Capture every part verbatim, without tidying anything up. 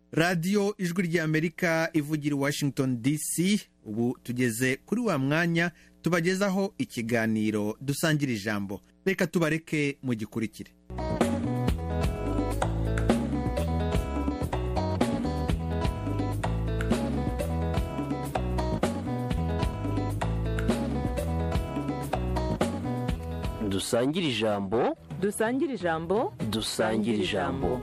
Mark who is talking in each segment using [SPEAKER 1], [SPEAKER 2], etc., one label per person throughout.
[SPEAKER 1] radiyo ijwi ry'Amerika ivugira i Washington D C. Ubu tugeze kuri wa mwanya tubagezaho ikiganiro dusangira ijambo. Reka tubareke mu gikurikire.
[SPEAKER 2] Dusangira ijambo,
[SPEAKER 3] dusangira ijambo,
[SPEAKER 2] dusangira ijambo.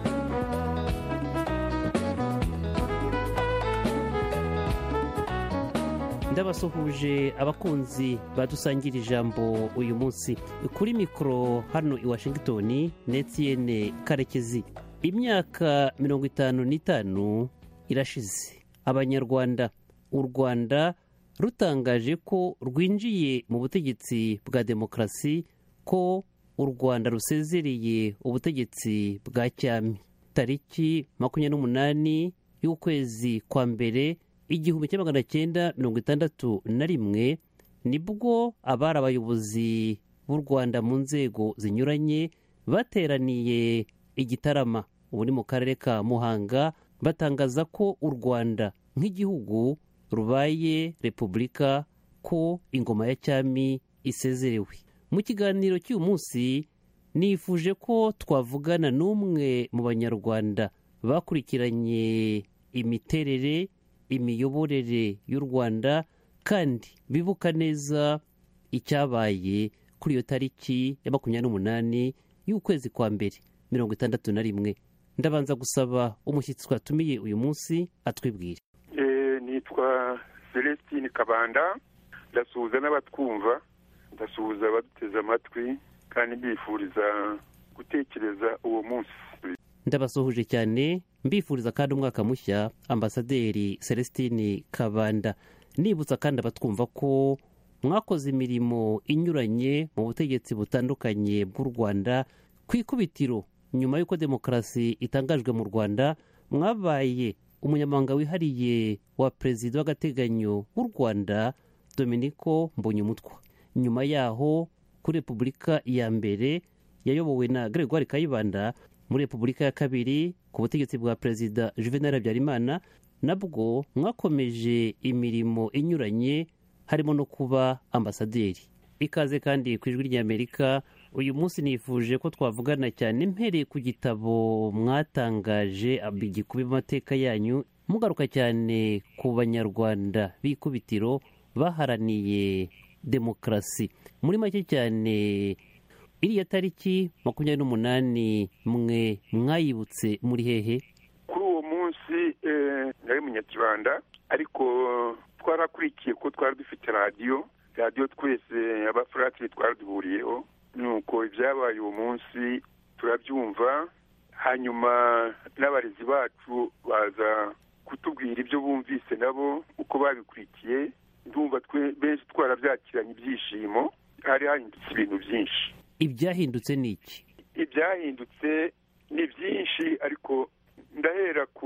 [SPEAKER 2] Ndabasuhuje abakunzi badusangira ijambo uyu munsi. Kuri mikoro hano i Washington, Netienne Karekezi. Imyaka mirongo itanu n'itanu irashize Abanyarwanda, u Rwanda rutangaje ko rwinjiye mu butegetsi bwa demokarasi, ko u Rwanda rusezereye ubutegetsi bwa cyami. Tariki makumyabiri n'umunani y'ukwezi kwa mbere igihumbi kimwe magana cyenda mirongo itandatu na rimwe nibwo abari abayobozi b'u Rwanda mu nzego zinyuranye bateraniye i Gitarama, ubu ni mu karere ka Muhanga, batangaza ko u Rwanda nk'igihugu rubaye repubulika, ko ingoma ya cyami isezerewe. Mu kiganiro cy'uyu munsi nifuje ko twavugana n'umwe mu Banyarwanda bakurikiranye imiterere, imiyoborere y'u Rwanda, kandi bibuka neza icyabaye kuri iyo tariki ya makumyabiri n'umunani y'ukwezi kwa mbere mirongo itandatu na rimwe. Ndabanza gusaba umushyitsi twatumiye uyu munsi atwibwire.
[SPEAKER 4] Nitwa Celestine Kabanda, ndasuhuza n'abatwumva, ndasuhuza abaduteze amatwi, kandi mbifuriza gutekereza uwo munsi.
[SPEAKER 2] Ndabasuhuje cyane, mbifuriza kandi umwaka mushya. Ambasaderi Celestine Kabanda, nibutsa kandi abatwumva ko mwakoze imirimo inyuranye mu butegetsi butandukanye bw'u Rwanda. Ku ikubitiro, nyuma y'uko demokarasi itangajwe mu Rwanda, mwabaye umunyamabanga wihariye wa perezida w'agateganyo w'u Rwanda Dominiko Mbonyumutwa. Nyuma yaho, kuri repubulika ya mbere yayobowe na Gregoire Kayibanda, muri repubulika ya kabiri ku butegetsi bwa perezida Juvenal Habyarimana, nabwo mwakomeje imirimo inyuranye, harimo no kuba ambasaderi. Ikaze kandi ku ijwi ry'Amerika. Uyu munsi nifuje ko twavugana cyane mpereye ku gitabo mwatangaje gikubiye mu mateka yanyu, mugaruka cyane ku Banyarwanda b'ikubitiro baharaniye demokarasi. Muri make cyane, iriya tariki makumyabiri n'umunani mwe mwayibutse muri hehe?
[SPEAKER 4] Kuri uwo munsi nari Munyakibanda, ariko twarakurikiye ko twari dufite radiyo radiyo twese abafuratiri twari duhuriyeho, nuko ibyabaye uwo munsi turabyumva. Hanyuma n'abarezi bacu baza kutubwira ibyo bumvise nabo uko babikurikiye. Ndumva twe benshi twarabyakiranye ibyishimo. Hari hahindutse ibintu byinshi.
[SPEAKER 2] Ibyahindutse ni iki?
[SPEAKER 4] Ibyahindutse ni byinshi, ariko ndahera ku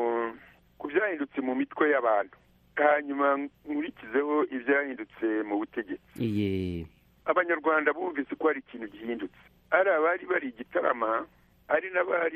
[SPEAKER 4] ku byahindutse mu mitwe y'abantu, hanyuma nkurikizeho ibyahindutse mu butegetsi.
[SPEAKER 2] Iye
[SPEAKER 4] Abanyarwanda bumvise ko hari ikintu gihindutse. Ari abari bari Gitarama, ari n'abari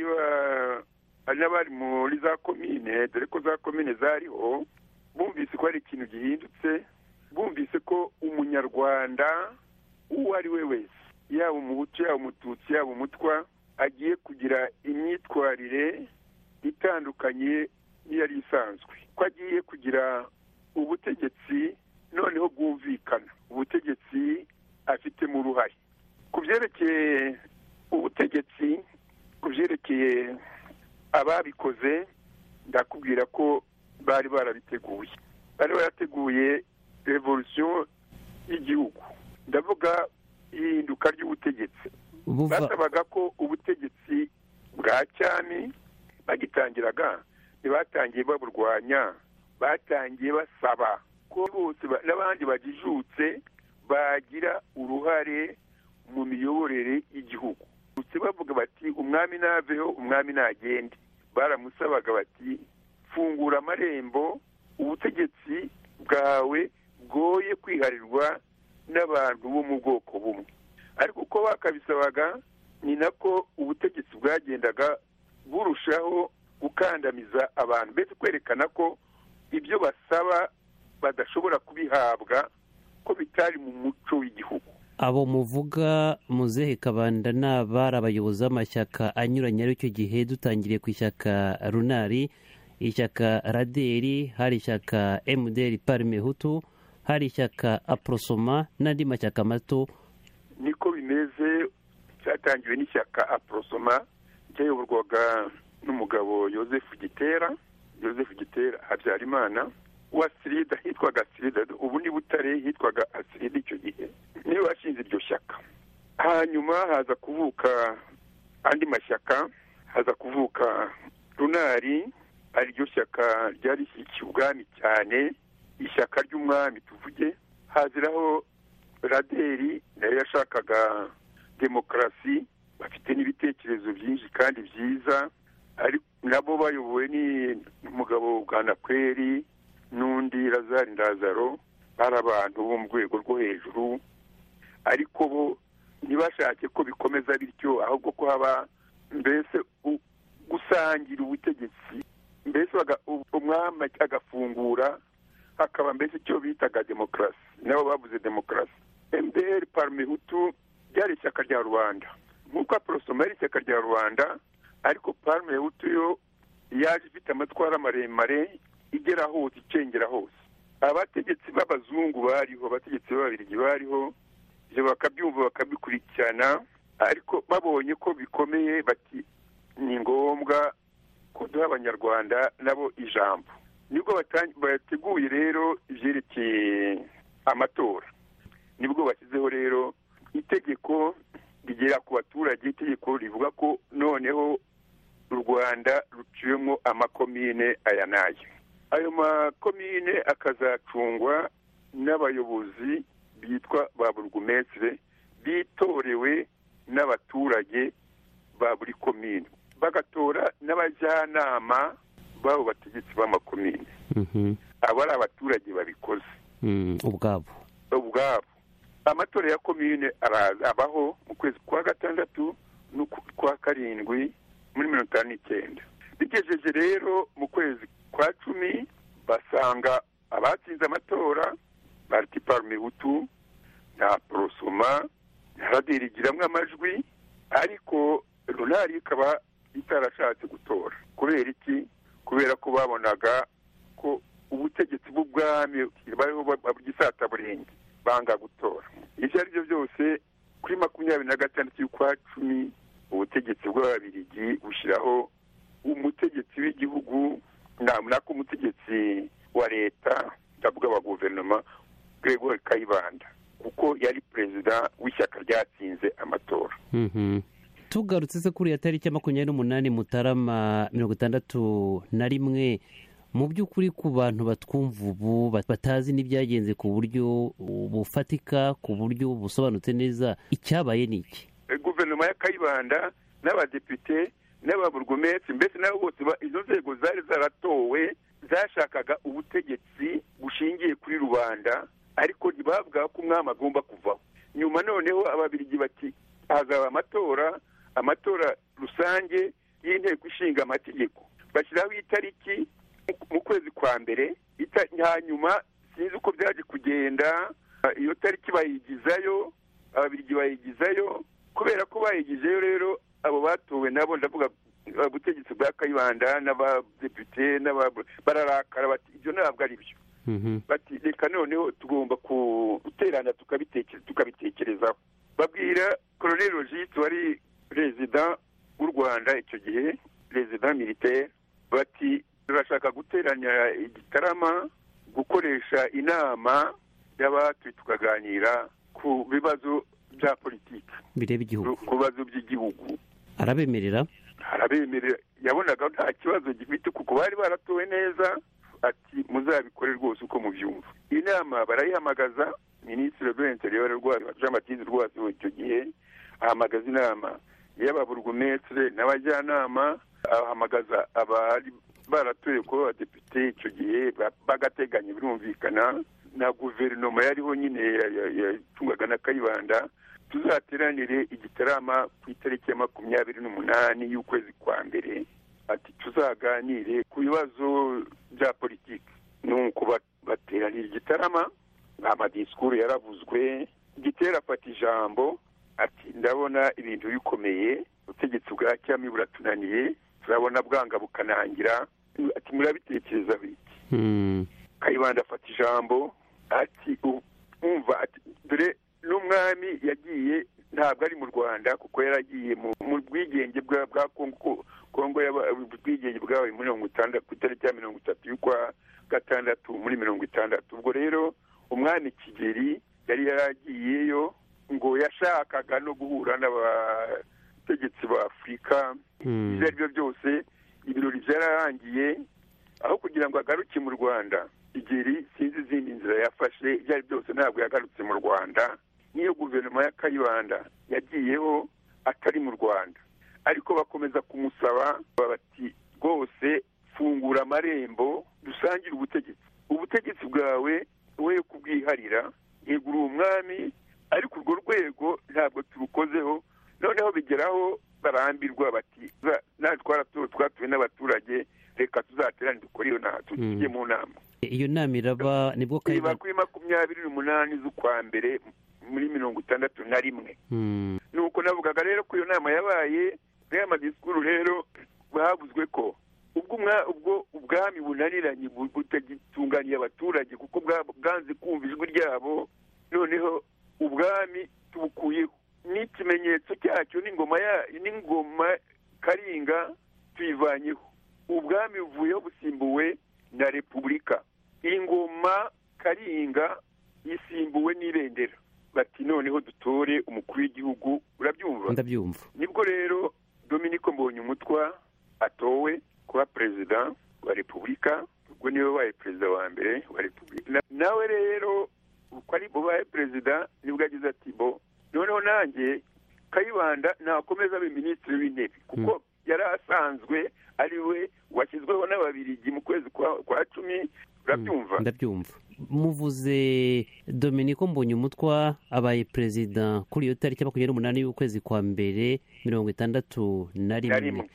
[SPEAKER 4] ari n'abari muri za komine, dore ko za komine zariho, bumvise ko hari ikintu gihindutse. Bumvise ko umunyarwanda uwo ari we wese, yaba umuhutu, yaba umututsi, yaba umutwa, agiye kugira imyitwarire itandukanye n'iyari isanzwe, ko agiye kugira ubutegetsi noneho bwumvikana, ubutegetsi afitemo uruhare. Ku byerekeye ubutegetsi, ku byerekeye ababikoze, ndakubwira ko bari barabiteguye. Bari barateguye revolution y'igihugu, ndavuga ihinduka ry'ubutegetsi. Basabaga ko ubutegetsi bwa cyami bagitangiraga, ntibatangiye baburwanya, batangiye basaba ko bose n'abandi bagijutse bagira uruhare mu miyoborere y'igihugu. Bavuga bati umwami naveho, umwami nagende. Baramusabaga bati fungura amarembo, ubutegetsi bwawe bwoye kwiharirwa n'abantu bo mu bwoko bumwe. Ariko uko bakabisabaga, ni nako ubutegetsi bwagendaga burushaho gukandamiza abantu, mbese kwerekana ko ibyo basaba badashobora kubihabwa, ko bitari mu muco w'igihugu.
[SPEAKER 2] abo muvuga muzehe Kabanda ni abari abayobozi b'amashyaka anyuranye ari icyo gihe, dutangiriye ku ishyaka runari, ishyaka raderi, hari ishyaka emuderi parime hutu, hari ishyaka aprosoma n'andi mashyaka mato.
[SPEAKER 4] Niko bimeze. Cyatangiwe n'ishyaka aprosoma cyayoborwaga n'umugabo Yozefu Gitera Yozefu Gitera Habyarimana, wa Sirida hitwaga Sirida, ubu ni Butare hitwaga Asirida icyo gihe, niwe washinze iryo shyaka. Hanyuma haza kuvuka andi mashyaka, haza kuvuka runari, ari ryo shyaka ryari rishyigikiye ubwami cyane, ishyaka ry'umwami tuvuge. Haziraho raderi nayo yashakaga demokarasi, bafite n'ibitekerezo byinshi kandi byiza, ari nabo bayobowe n'umugabo Bwanakweli n'undi Lazari Ndazaro, bari abantu bo mu rwego rwo hejuru, ariko bo ntibashake ko bikomeza bityo, ahubwo ko haba mbese gusangira ubutegetsi, mbese umwami agafungura, hakaba mbese icyo bitaga demokarasi, nabo bavuze demokarasi. M D R parime hutu ryari ishyaka rya rubanda, nk'uko aprosoma ari ishyaka rya rubanda, ariko parime hutu yo yaje ifite amatwara maremare, igera hose, icengera hose. Abategetsi b'abazungu bariho, abategetsi b'ababirigi bariho, ibyo bakabyumva bakabikurikirana, ariko babonye ko bikomeye bati ni ngombwa ko duha abanyarwanda nabo ijambo. Nibwo bateguye rero ibyerekeye amatora, nibwo bashyizeho rero itegeko rigera ku baturage, itegeko rivuga ko noneho u Rwanda ruciyemo amakomine aya n'aya. Ayo makomine akazacungwa n'abayobozi bitwa ba burugumestre, bitorewe n'abaturage ba buri komine, bagatora n'abajyanama babo bategetsi b'amakomine. Abo ari abaturage babikoze
[SPEAKER 2] ubwabo
[SPEAKER 4] ubwabo. Amatora ya komine abaho mu kwezi kwa gatandatu n'ukwa karindwi muri mirongo itanu n'icyenda. Bigejeje rero mu kwezi kwa cumi, basanga abatsinze amatora parti parime hutu na prosoma na raderi igiramwo amajwi, ariko runari ikaba itarashatse gutora. Kubera iki? Kubera ko babonaga ko ubutegetsi bw'ubwami bariho bw'isata burenge, banga gutora. Ibyo ari byo byose, kuri makumyabiri na gatandatu y'ukwa cumi, ubutegetsi bw'ababirigi bushyiraho umutegetsi w'igihugu, nako umutegetsi wa leta, ndavuga wa guverinoma, Gregoire Kayibanda, kuko yari perezida w'ishyaka ryatsinze amatora.
[SPEAKER 2] Tugarutse se kuri ya tariki ya makumyabiri n'umunani Mutarama mirongo itandatu na rimwe, mu by'ukuri ku bantu batwumva ubu batazi n'ibyagenze ku buryo bufatika, ku buryo busobanutse neza, icyabaye ni iki?
[SPEAKER 4] Guverinoma ya Kayibanda n'abadepite n'ababurugumestre, mbese nabo bose izo nzego zari zaratowe, zashakaga ubutegetsi bushingiye kuri rubanda, ariko ntibavuga ko umwami agomba kuvaho. Nyuma noneho ababirigi bati hazaba amatora, amatora rusange y'inteko ishinga amategeko, bashyiraho itariki mu kwezi kwa mbere. Hanyuma sinzi uko byaje kugenda, iyo tariki bayigizayo, ababirigi bayigizayo. Kubera ko bayigizeyo rero, abo batowe nabo, ndavuga ubutegetsi bwa Kayibanda n'abadepite bararakara, bati ibyo ntabwo ari byo. Bati reka noneho tugomba guterana tukabitekerezaho. Babwira Colonel Logiste wari perezida w'u Rwanda icyo gihe, perezida militaire, bati turashaka guteranya igitarama, gukoresha inama y'abatuye, tukaganira ku bibazo bya politiki
[SPEAKER 2] bireba igihugu,
[SPEAKER 4] ku bibazo by'igihugu.
[SPEAKER 2] Arabemerera
[SPEAKER 4] arabemerera yabonaga nta kibazo gifite, kuko bari baratowe neza. Ati muzabikore rwose uko mubyumva. Inama barayihamagaza, Minisitiri w'Interieur Jean Baptiste Rwasi icyo gihe ahamagaza inama y'ababurugumestre n'abajyanama, ahamagaza abari baratoye ko abadepite icyo gihe, bagateganya birumvikana na guverinoma yariho nyine yatungwaga na Kayibanda, tuzateranire igitarama ku itariki ya makumyabiri n'umunani y'ukwezi kwa mbere ati tuzaganire ku bibazo bya politiki. Nuko bateranira igitarama, amadisikuru yaravuzwe, Gitera afata ijambo ati ndabona ibintu bikomeye, ubutegetsi bwa cyami buratunaniye, turabona bwanga bukanangira, ati murabitekereza biki?
[SPEAKER 2] mm.
[SPEAKER 4] Kayibanda afata ijambo ati umva, ati dore n'umwami yagiye ntabwo ari mu Rwanda kuko yaragiye mu bwigenge bwa bwa Kongo. Kongo ubwigenge bwawe muri mirongo itandatu ku itariki ya mirongo itatu y'ukwa gatandatu muri mirongo itandatu. Ubwo rero umwami Kigeli yari yaragiyeyo ngo yashakaga no guhura n'abategetsi ba Afurika. Ibyo ari byo byose ibirori byararangiye, aho kugira ngo agaruke mu Rwanda, Kigeli sinzi izindi nzira yafashe, ibyo ari byose ntabwo yagarutse mu Rwanda. Niyo guverinoma ya Kayibanda yagiyeho atari mu Rwanda, ariko bakomeza kumusaba bati rwose fungura amarembo dusangire ubutegetsi, ubutegetsi bwawe we kubwiharira, yegura umwami, ariko urwo rwego ntabwo turukozeho. Noneho bigeraho barambirwa bati natwe twatuwe n'abaturage, reka tuzaterane dukore iyo nama, tujye mu nama.
[SPEAKER 2] Iyo nama iraba nibwo
[SPEAKER 4] Kayibanda kuri makumyabiri n'umunani z'ukwa mbere muri mirongo itandatu na rimwe. Nuko navugaga rero ko iyo nama yabaye, rero amadisikuru rero bahavuzwe ko ubwo ubwami bunaniranye butagitunganiye abaturage kuko bwanze kumva ijwi ryabo, noneho ubwami tubukuyeho n'ikimenyetso cyacyo n'ingoma n'ingoma Karinga tuyivanyeho, ubwami buvuyeho busimbuwe na repubulika. Ingoma Karinga isimbuwe n'ibendera, bati noneho dutore umukuru w'igihugu. Urabyumva?
[SPEAKER 2] Ndabyumva.
[SPEAKER 4] Nibwo rero Dominiko Mbonyumutwa atowe kuba perezida wa repubulika, ubwo niwe wabaye perezida wa mbere wa repubulika. Nawe rero uko ari bubaye perezida nibwo agize ati bo noneho nanjye Kayibanda nakomeza abe minisitiri w'intebe, kuko yari asanzwe ari we washyizweho n'Ababiligi mu kwezi kwa cumi. Urabyumva?
[SPEAKER 2] Ndabyumva. Muvuze Dominiko Mbonyumutwa abaye perezida kuri iyo tariki makumyabiri n'umunani y'ukwezi kwa mbere mirongo itandatu na rimwe.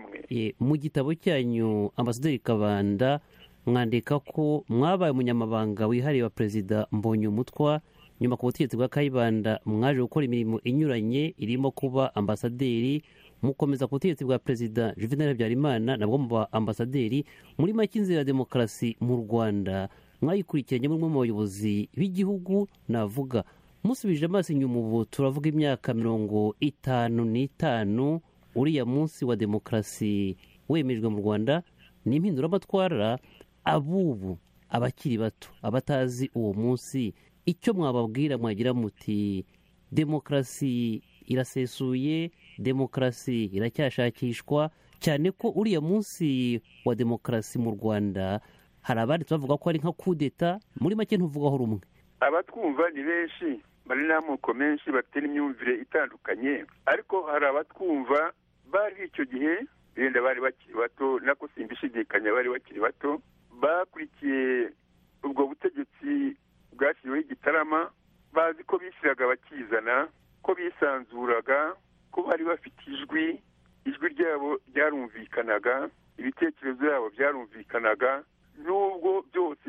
[SPEAKER 2] Mu gitabo cyanyu Ambasaderi Kabanda mwandika ko mwabaye umunyamabanga wihariye wa perezida Mbonyumutwa, nyuma ku butegetsi bwa Kayibanda mwaje gukora imirimo inyuranye irimo kuba ambasaderi, mukomeza ku butegetsi bwa perezida Juvenal Habyarimana nabwo muba ambasaderi. Muri make inzira ya demokarasi mu Rwanda mwayikurikiranye muri mu bayobozi b'igihugu. Navuga musubije amaso inyuma ubu turavuga imyaka mirongo itanu n'itanu uriya munsi wa demokarasi wemejwe mu Rwanda. Ni impinduramatwara abubu abakiri bato abatazi uwo munsi, icyo mwababwira mwagira muti demokarasi irasesuye, demokarasi iracyashakishwa, cyane ko uriya munsi wa demokarasi mu Rwanda hari abandi bavuga ko ari nka kudeta. Muri make ntuvugaho rumwe.
[SPEAKER 4] Abatwumva ni benshi, bari n'amoko menshi bafite n'imyumvire itandukanye, ariko hari abatwumva bari icyo gihe benda bari bakiri bato, nako simbishidikanya bari bakiri bato, bakurikiye ubwo butegetsi bwashyiriweho igitarama, bazi ko bishyiraga bakizana, ko bisanzuraga, ko bari bafite ijwi, ijwi ryabo ryarumvikanaga, ibitekerezo byabo byarumvikanaga, nubwo byose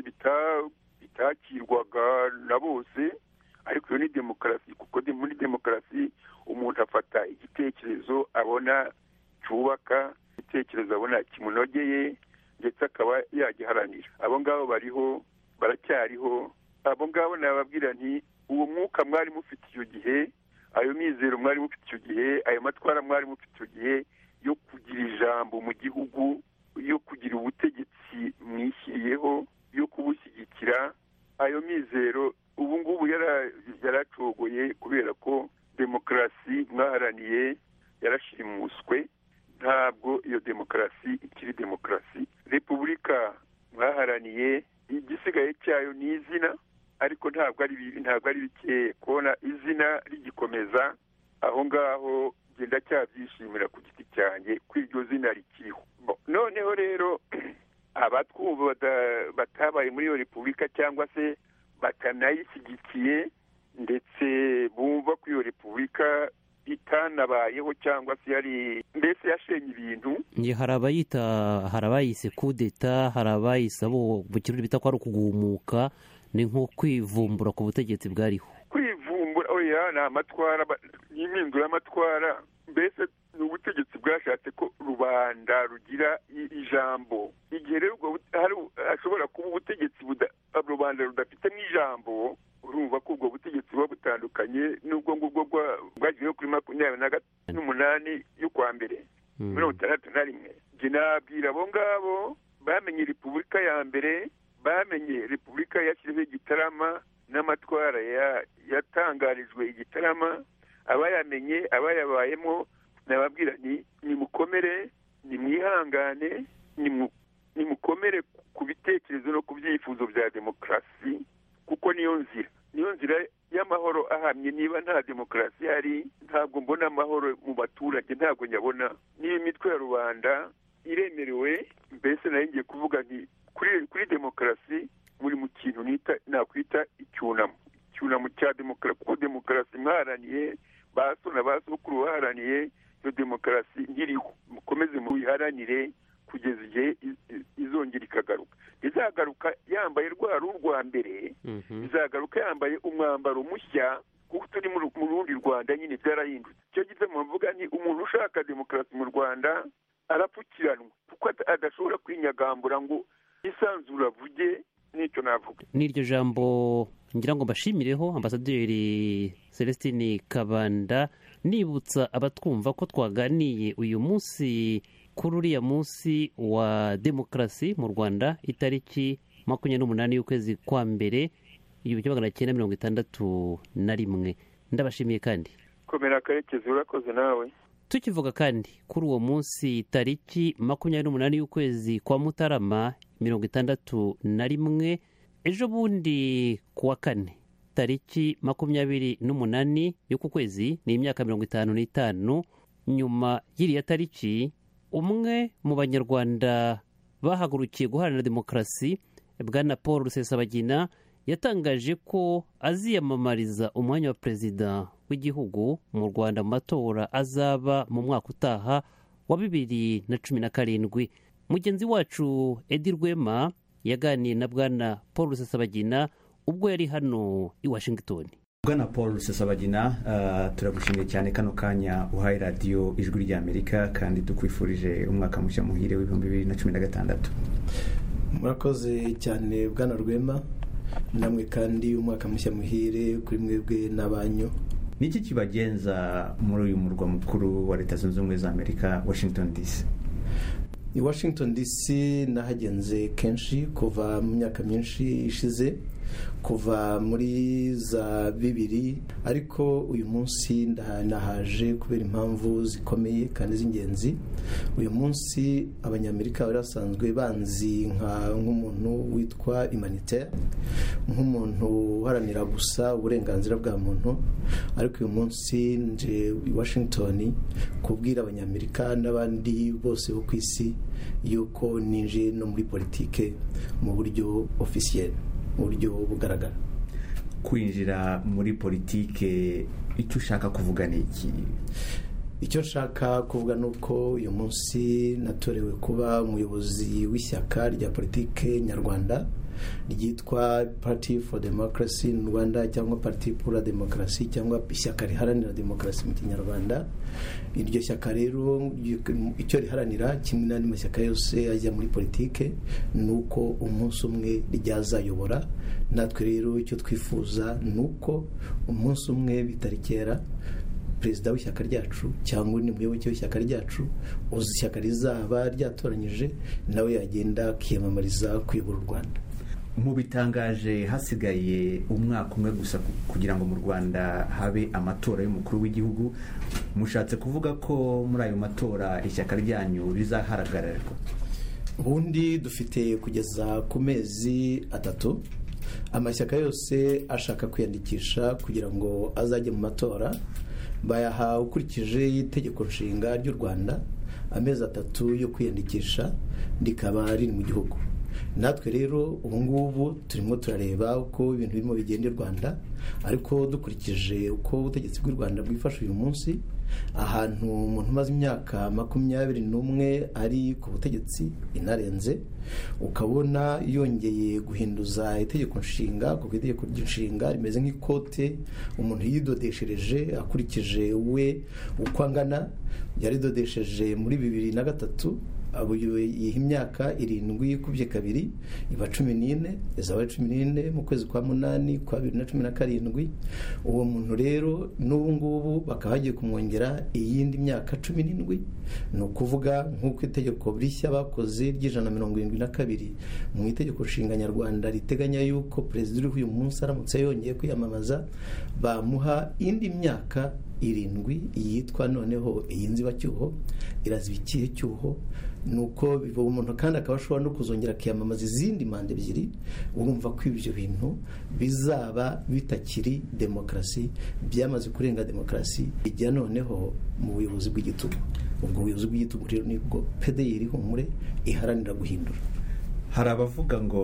[SPEAKER 4] bitakirwaga na bose, ariko iyo ni demokarasi, kuko muri demokarasi umuntu afata igitekerezo abona cyubaka, igitekerezo abona kimunogeye, ndetse akaba yagiharanira. Abo ngabo bariho, baracyariho. Abo ngabo nababwira nti uwo mwuka mwari mufite icyo gihe, ayo mizero mwari mufite icyo gihe, ayo matwara mwari mufite icyo gihe yo kugira ijambo mu gihugu, yo kugira ubutegetsi mwishyiriyeho, yo kubushyigikira, ayo mizero ubu ngubu yaracogoye kubera ko demokarasi mwaharaniye yarashimuswe. Ntabwo iyo demokarasi ikiri demokarasi. Repubulika mwaharaniye igisigaye cyayo ni izina, ariko ntabwo ari ntabwo ari bike kubona izina rigikomeza. Aho ngaho genda cyabyishimira ku giti cyanjye ko iryo zina rikiriho. Noneho rero abatwumva batabaye muri iyo repubulika cyangwa se batanayishyigikiye, ndetse bumva ko iyo repubulika itanabayeho cyangwa se yari mbese yashenye ibintu.
[SPEAKER 2] nge hari abayita hari abayise kudeta, hari abayise abo mu kirundi bita ko ari ukuguhumuka, ni nko kwivumbura ku butegetsi bwariho.
[SPEAKER 4] Kwivumbura oya ni amatwara y'imindura y'amatwara, mbese ni ubutegetsi bwashatse ko rubanda rugira ijambo. Igihe rero hashobora kuba ubutegetsi rubanda rudafite n'ijambo, urumva ko ubwo butegetsi buba butandukanye n'ubwo ngubwo bwagiyeho kuri makumyabiri n'umunani y'ukwa mbere mirongo itandatu na rimwe. Njye nabwira abo ngabo bamenye repubulika ya mbere, bamenye repubulika yashyizeho Igitarama n'amatwara yatangarijwe Igitarama, abayamenye abayabayemo, nababwira ni nimukomere, nimwihangane, nimukomere ku bitekerezo no ku byifuzo bya demokarasi, kuko niyo nzira niyo nzira y'amahoro ahamye. Niba nta demokarasi hari, ntabwo mbona amahoro mu baturage, ntabwo nyabona. niba imitwe ya rubanda iremerewe, mbese nayo ngiye kuvuga nti kuri kuri demokarasi muri mu kintu nakwita icyunamo icyunamo cya demokarasi, kuko demokarasi mwaharaniye, baso na basokuru baharaniye iyo demokarasi nkiriho, mukomeze muyiharanire kugeza igihe izongera ikagaruka. Izagaruka yambaye rwa ruhu rwa mbere, izagaruka yambaye umwambaro mushya, kuko turi mu rundi Rwanda nyine byarahindutse. Icyo gize mu mvuga ni umuntu ushaka demokarasi mu Rwanda arapfukiranwa, kuko adashobora kwinyagambura ngo isanzura avuge. Nicyo navuga.
[SPEAKER 2] N'iryo jambo ngira ngo mbashimireho Ambasaderi Celestine Kabanda, nibutsa abatwumva ko twaganiye uyu munsi kuri uriya munsi wa demokarasi mu Rwanda, itariki makumyabiri n'umunani y'ukwezi kwa mbere igihumbi kimwe magana cyenda mirongo itandatu na rimwe. Ndabashimiye kandi.
[SPEAKER 4] Komera Karekezi, urakoze nawe.
[SPEAKER 2] Tukivuga kandi kuri uwo munsi tariki makumyabiri n'umunani y'ukwezi kwa Mutarama mirongo itandatu na rimwe, ejo bundi kuwa kane tariki makumyabiri n'umunani y'uku kwezi, ni imyaka mirongo itanu n'itanu nyuma y'iriya tariki, umwe mu banyarwanda bahagurukiye guharanira demokarasi, Bwana Paul Rusesabagina, yatangaje ko aziyamamariza umwanya wa perezida w'igihugu mu Rwanda mu matora azaba mu mwaka utaha wa bibiri na cumi na karindwi. Mugenzi wacu Edi Rwema yaganiye na Bwana Paul Rusesabagina ubwo yari hano i Washington.
[SPEAKER 3] Bwana Paul Rusesabagina, uh, turagushimiye cyane kano kanya uhaye radiyo Ijwi ry'Amerika, kandi tukwifurije umwaka mushya muhire w'ibihumbi bibiri na cumi na gatandatu.
[SPEAKER 5] Murakoze cyane Bwana Rwema, namwe kandi umwaka mushya muhire kuri mwebwe n'abanyu.
[SPEAKER 3] Niki kibagenza muri uyu murwa mukuru wa Leta Zunze Ubumwe za Amerika, Washington D C?
[SPEAKER 5] I Washington D C nahagenze kenshi kuva mu myaka myinshi ishize, kuva muri za bibiri, ariko uyu munsi nahaje kubera impamvu zikomeye kandi z'ingenzi. Uyu munsi abanyamerika bari basanzwe banzi nka nk'umuntu witwa humanitaire, nk'umuntu uharanira gusa uburenganzira bwa muntu, ariko uyu munsi nje i Washington kubwira abanyamerika n'abandi bose bo ku isi yuko ninje no muri politike mu buryo officiel, mu buryo bugaragara.
[SPEAKER 3] Kwinjira muri politike, icyo ushaka kuvuga ni iki?
[SPEAKER 5] Icyo nshaka kuvuga ni uko uyu munsi natorewe kuba umuyobozi w'ishyaka rya politike nyarwanda ryitwa Party for Democracy in Rwanda, cyangwa Parti pour la Demokarasi, cyangwa ishyaka riharanira demokarasi mu Kinyarwanda. Iryo shyaka rero icyo riharanira, kimwe n'andi mashyaka yose ajya muri politike, ni uko umunsi umwe ryazayobora. Natwe rero icyo twifuza ni uko umunsi umwe bitari kera perezida w'ishyaka ryacu cyangwa undi muyoboke w'ishyaka ryacu, uzi ishyaka rizaba ryatoranyije, nawe yagenda akiyamamariza kuyobora u Rwanda.
[SPEAKER 3] Mu bitangaje hasigaye umwaka umwe gusa kugira ngo mu Rwanda habe amatora y'umukuru w'igihugu, mushatse kuvuga ko muri ayo matora ishyaka ryanyu rizaharagarirwa?
[SPEAKER 5] Ubundi dufite kugeza ku mezi atatu amashyaka yose ashaka kwiyandikisha kugira ngo azajye mu matora, bayaha ukurikije itegeko nshinga ry'u Rwanda amezi atatu yo kwiyandikisha rikaba riri mu gihugu. Natwe rero ubu ngubu turimo turareba uko ibintu birimo bigenda i Rwanda, ariko dukurikije uko ubutegetsi bw'u Rwanda bwifashe uyu munsi, ahantu umuntu umaze imyaka makumyabiri n'umwe ari ku butegetsi inarenze, ukabona yongeye guhinduza itegeko nshinga, kuko itegeko ry'inshinga rimeze nk'ikote umuntu yidodeshereje akurikije we uko angana. Yaridodesheje muri bibiri na gatatu, yiha imyaka irindwi ikubye kabiri iba cumi n'ine, izaba cumi n'ine mu kwezi kwa munani kwa bibiri na cumi na karindwi. Uwo muntu rero n'ubu ngubu bakaba bagiye kumwongera iyindi myaka cumi n'indwi. Ni ukuvuga nk'uko itegeko rishya bakoze ry'ijana na mirongo irindwi na kabiri mu itegeko nshinga nyarwanda riteganya yuko perezida uriho uyu munsi aramutse yongeye kwiyamamaza bamuha indi myaka irindwi yitwa noneho iyi nzibacyuho, iraziba ikihe cyuho. Nuko bivuga umuntu kandi akaba ashobora no kuzongera akiyamamaza izindi manda ebyiri. Urumva ko ibyo bintu bizaba bitakiri demokarasi, byamaze kurenga demokarasi, bijya noneho mu buyobozi bw'igitugu. Ubwo buyobozi bw'igitugu rero nibwo P D R Ihumure iharanira guhindura.
[SPEAKER 3] Hari abavuga ngo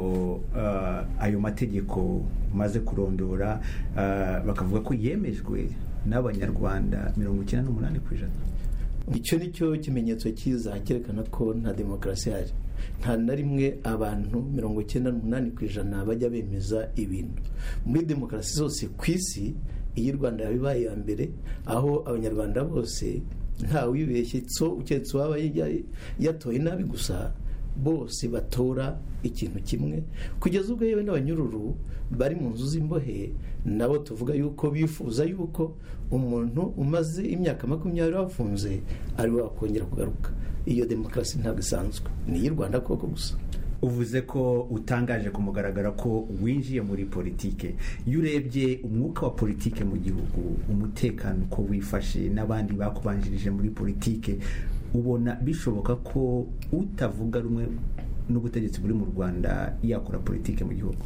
[SPEAKER 3] uh, ayo mategeko maze kurondora uh, bakavuga ko yemejwe n'abanyarwanda mirongo icyenda n'umunani ku ijana.
[SPEAKER 5] Icyo ni cyo kimenyetso cyiza cyerekana ko nta demokarasi hari. Nta na rimwe abantu mirongo icyenda n'umunani ku ijana bajya bemeza ibintu. Muri demokarasi zose ku isi, iyi Rwanda yabibaye ya mbere, aho abanyarwanda bose nta wibeshye so uketse waba yatoye nabi gusa, bose batora ikintu kimwe, kugeza ubwo yewe n'abanyururu bari mu nzu z'imbohe nabo tuvuga yuko bifuza yuko umuntu umaze imyaka makumyabiri wafunze ari we wakongera kugaruka. Iyo demokarasi ntabwo isanzwe, ni iy'i Rwanda koko gusa.
[SPEAKER 3] Uvuze ko utangaje ku mugaragara ko winjiye muri politike. Iyo urebye umwuka wa politike mu gihugu, umutekano uko wifashe n'abandi bakubanjirije muri politike, ubona bishoboka ko utavuga rumwe n'ubutegetsi buri mu Rwanda yakora politike mu gihugu?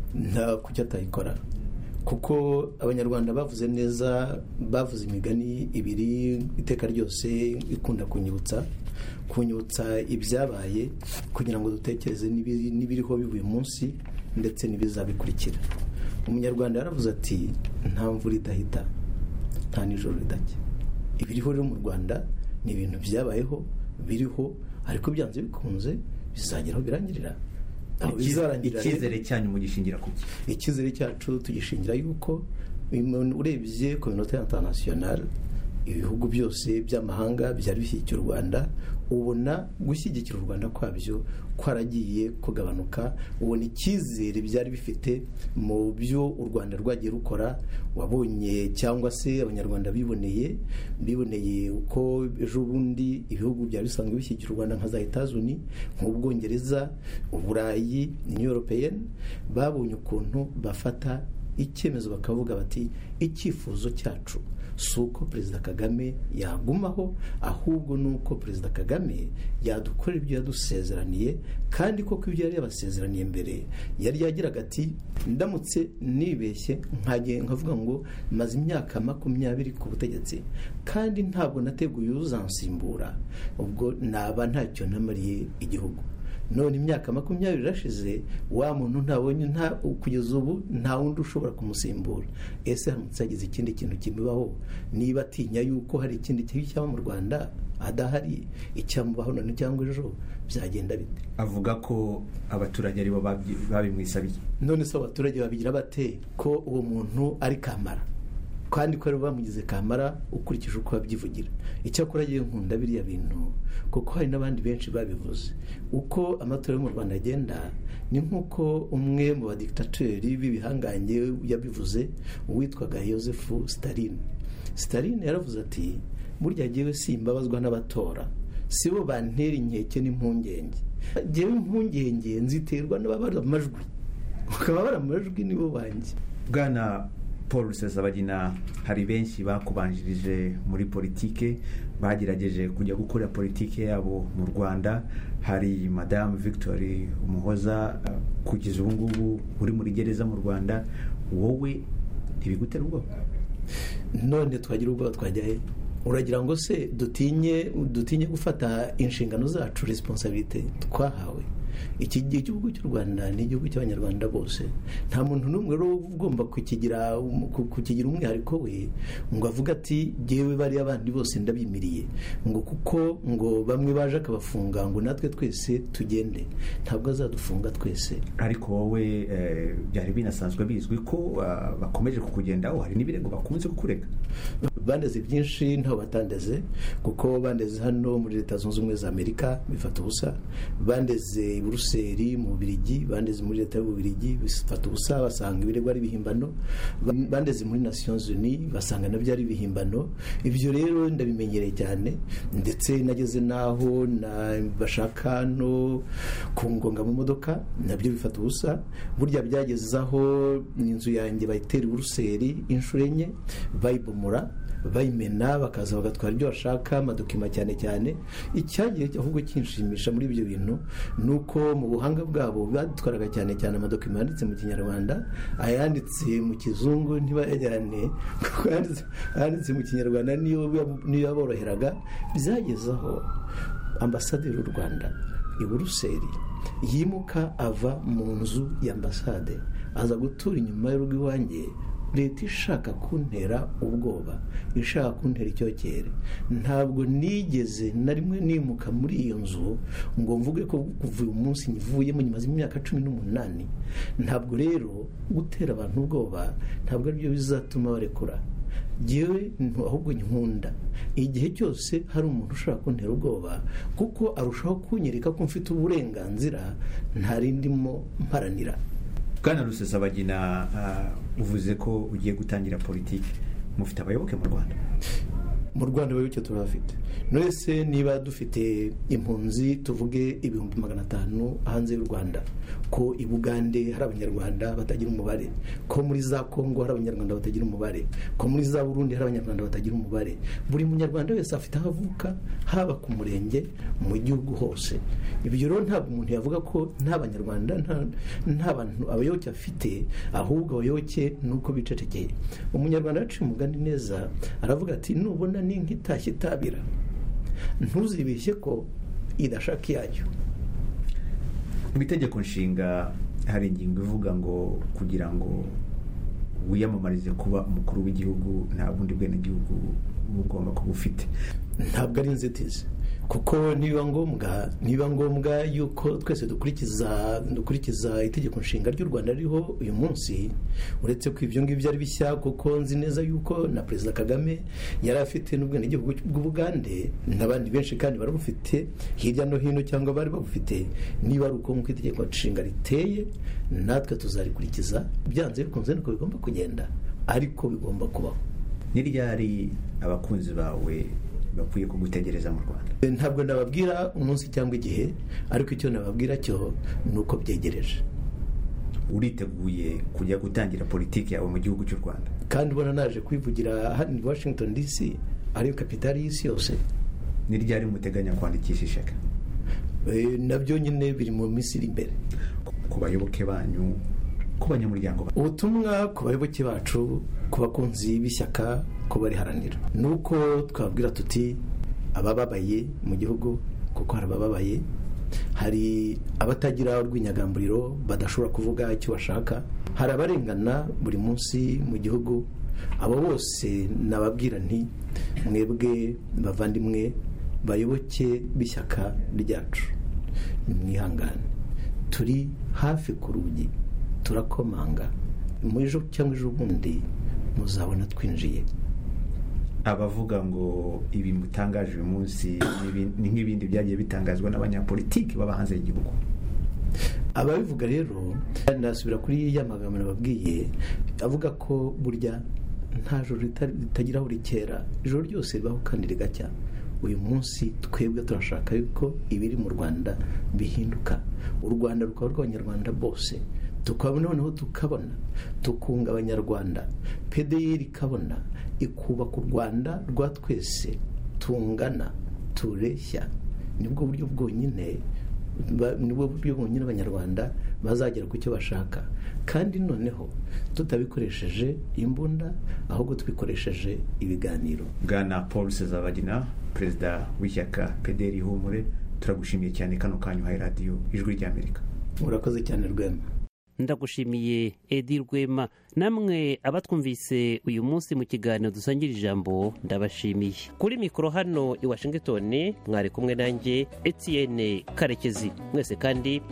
[SPEAKER 5] Nta kucyo atayikora, kuko abanyarwanda bavuze neza, bavuze imigani ibiri iteka ryose ikunda kunyibutsa kunyibutsa ibyabaye, kugira ngo dutekereze n'ibiriho bivuye munsi ndetse n'ibizabikurikira. Umunyarwanda yaravuze ati nta mvura idahita, nta nijoro ridacya. Ibiriho rero mu Rwanda ni ibintu byabayeho, biriho, ariko byanze bikunze bizageraho birangirira.
[SPEAKER 3] Icyizere cyanyu mugishingira kuki?
[SPEAKER 5] Icyizere cyacu tugishingira yuko urebye communauté internationale, ibihugu byose by'amahanga byari bishyigikira u Rwanda, ubona gushyigikira u Rwanda kwabyo kwaragiye kugabanuka. Ubona icyizere byari bifite mu byo u Rwanda rwagiye rukora. Wabonye cyangwa se abanyarwanda biboneye biboneye uko ejo bundi ibihugu byari bisanzwe bishyigikira u Rwanda nka za Etats-Unis, nk'Ubwongereza, Uburayi, Union Européenne, babonye ukuntu bafata icyemezo bakavuga bati icyifuzo cyacu si uko Perezida Kagame yagumaho, ahubwo ni uko Perezida Kagame yadukorera ibyo yadusezeraniye, kandi koko ibyo yari yabasezeraniye mbere yari yagiraga ati ndamutse nibeshye nkavuga ngo maze imyaka makumyabiri ku butegetsi kandi ntabwo nateguye uzansimbura, ubwo naba ntacyo namariye igihugu. None imyaka makumyabiri irashize, wa muntu ntabonye, nta kugeza ubu nta wundi ushobora kumusimbura. Ese haramutse hagize ikindi kintu kimubaho, niba atinya yuko hari ikindi kibi cyaba mu Rwanda adahari, icyamubaho none cyangwa ejo byagenda bite?
[SPEAKER 3] Avuga ko abaturage aribo babimwisabiye. None
[SPEAKER 5] se abaturage babigira bate ko uwo muntu ari kamara, kandi ko ari bamugize kamara ukurikije uko babyivugira? Icyakora agiye nkunda biriya bintu, kuko hari n'abandi benshi babivuze. Uko amatora yo mu Rwanda agenda, ni nk'uko umwe mu badiktateri b'ibihangange yabivuze, uwitwaga Joseph Stalin. Stalin yaravuze ati burya jyewe simbabazwa n'abatora, sibo bantera inkeke n'impungenge, jyewe impungenge nziterwa n'ababara amajwi, bakababara amajwi nibo banjye.
[SPEAKER 3] Bwana Paul Rusesabagina, hari benshi bakubanjirije muri politike bagerageje kujya gukora politike yabo mu Rwanda. Hari Madame Victoire Umuhoza, kugeza ubu ngubu uri muri gereza mu Rwanda. Wowe ntibigutera ubwoba?
[SPEAKER 5] None twagira ubwoba twajyahe? Uragira ngo se dutinye dutinye gufata inshingano zacu, responsabilité twahawe? iki gihugu cy'u Rwanda ni igihugu cy'abanyarwanda bose, nta muntu n'umwe rero ugomba kukigira kukigira umwihariko we ngo avuga ati jyewe bari abandi bose ndabimiriye ngo kuko ngo bamwe baje akabafunga ngo natwe twese tugende. Ntabwo azadufunga twese.
[SPEAKER 3] Ariko wowe byari binasanzwe bizwi ko bakomeje kukugendaho, hari n'ibirego bakunze kukurega.
[SPEAKER 5] Bandeze byinshi ntaho batandeze, kuko bandeze hano muri Leta Zunze Ubumwe za Amerika bifata ubusa, bandeze i Buruseli mu Bubiligi, bandeze muri Leta y'Ububiligi bifata ubusa, basanga ibirego ari bihimbano, bandeze muri Nations Unies basanga nabyo ari bihimbano. Ibyo rero ndabimenyereye cyane, ndetse nageze naho na bashaka no kungonga mu modoka nabyo bifata ubusa. Burya byagezaho inzu yanjye bayitera i Buruseli inshuro enye, bayibomora bayimena, bakaza bagatwara ibyo bashaka, amadokima cyane cyane. Icyagiye ahubwo kinshimisha muri ibyo bintu nuko mu buhanga bwabo badutwaraga cyane cyane amadokima yanditse mu Kinyarwanda, ayanditse mu Kizungu ntibayajyane, kuko yanditse mu Kinyarwanda niyo niyo yaboroheraga. Byagezaho ambasaderi w'u Rwanda i Buruseli yimuka ava mu nzu ya ambasade aza gutura inyuma y'urugo iwanjye. Leta ishaka kuntera ubwoba, ishaka kuntera icyokere. Ntabwo nigeze na rimwe nimuka muri iyo nzu ngo mvuge ko kuva uyu munsi nyivuyemo nyamaze imyaka cumi n'umunani. Ntabwo rero gutera abantu ubwoba ntabwo aribyo bizatuma barekura. Jyewe ahubwo nkunda igihe cyose hari umuntu ushaka kuntera ubwoba, kuko arushaho kunyereka ko mfite uburenganzira ntarindimo mparanira.
[SPEAKER 3] Bwana Rusesabagina, uh, uvuze ko ugiye gutangira politiki. Mufite abayoboke mu Rwanda?
[SPEAKER 5] Mu Rwanda abayoboke turabafite. Nese niba dufite impunzi tuvuge ibihumbi magana atanu hanze y'u Rwanda, ko i Bugande hari abanyarwanda batagira umubare, ko muri za Kongo hari abanyarwanda batagira umubare, ko muri za Burundi hari abanyarwanda batagira umubare. Buri munyarwanda wese afite aho avuka, haba ku murenge, mu gihugu hose. Ibyo rero ntabwo umuntu yavuga ko nta banyarwanda nta bantu abayoboke afite, ahubwo abayoboke nuko bicecekeye. Umunyarwanda yaciye umugani neza, aravuga ati nubona n'inka itashye itabira ntuzibeshye ko idashaka yayo.
[SPEAKER 3] Mu itegeko nshinga hari ingingo ivuga ngo kugira ngo wiyamamarize kuba umukuru w'igihugu nta bundi bwenegihugu bugomba kuba ufite.
[SPEAKER 5] Ntabwo ari inzitizi, kuko niba ngombwa niba ngombwa yuko twese dukurikiza dukurikiza itegeko nshinga ry'u Rwanda ririho uyu munsi, uretse ko ibyo ngibyo ari bishya, kuko nzi neza yuko na Perezida Kagame yari afite n'ubwenegihugu bw'Ubugande n'abandi benshi kandi bari bufite hirya no hino, cyangwa bari babufite. Niba ari uko nk'uko itegeko nshinga riteye, natwe tuzarikurikiza byanze bikunze niko bigomba kugenda, ariko bigomba kubaho.
[SPEAKER 3] Ni ryari abakunzi bawe bakwiye kugutegereza mu Rwanda?
[SPEAKER 5] Ntabwo nababwira umunsi cyangwa igihe, ariko icyo nababwira cyo ni uko byegereje.
[SPEAKER 3] Uriteguye kujya gutangira politiki yawe mu gihugu cy'u Rwanda?
[SPEAKER 5] Kandi ubona naje kwivugira hano i Washington D C, ariyo kapitali y'isi yose.
[SPEAKER 3] Ni ryari muteganya kwandikisha ishyaka?
[SPEAKER 5] E, nabyo nyine biri mu minsi iri imbere.
[SPEAKER 3] Ku bayoboke banyu, ku banyamuryango banyu?
[SPEAKER 5] Ubutumwa ku bayoboke bacu, ku bakunzi b'ishyaka, ko bariharanira nuko twabwira tuti abababaye mu gihugu, kuko hari abababaye, hari abatagira urwinyagamburiro badashobora kuvuga icyo bashaka, hari abarengana buri munsi mu gihugu. Abo bose nababwira nti mwebwe bavandimwe bayoboke b'ishyaka ryacu, nimwihangane, turi hafi ku rugi, turakomanga, mu ejo cyangwa ejo bundi muzabona twinjiye.
[SPEAKER 3] Abavuga ngo ibi mutangaje uyu munsi ni nk'ibindi byagiye bitangazwa n'abanyapolitiki baba hanze y'igihugu.
[SPEAKER 5] Ababivuga rero ndasubira kuri ya magambo nababwiye, avuga ko burya nta joro ritagira aho rikera, ijoro ryose ribaho kandi rigacya. Uyu munsi twebwe turashaka yuko ibiri mu Rwanda bihinduka, u Rwanda rukaba rw'abanyarwanda bose, tukabona noneho tukabona tukunga abanyarwanda, P D R ikabona ikubaka u Rwanda rwa twese tungana tureshya. Nibwo buryo bwonyine nibwo buryo bwonyine abanyarwanda bazagera ku cyo bashaka, kandi noneho tutabikoresheje imbunda, ahubwo tubikoresheje ibiganiro.
[SPEAKER 3] Bwana Paul Rusesabagina, perezida w'ishyaka P D R Ihumure, turagushimiye cyane kano kanyu hayi radiyo ijwi ry'Amerika.
[SPEAKER 5] Murakoze cyane Rwema.
[SPEAKER 2] Ndagushimiye Edi Rwema. Namwe abatwumvise uyu munsi mu kiganiro dusangira ijambo ndabashimiye. Kuri mikoro hano i Washington mwari kumwe nanjye Etienne Karekezi. Mwese kandi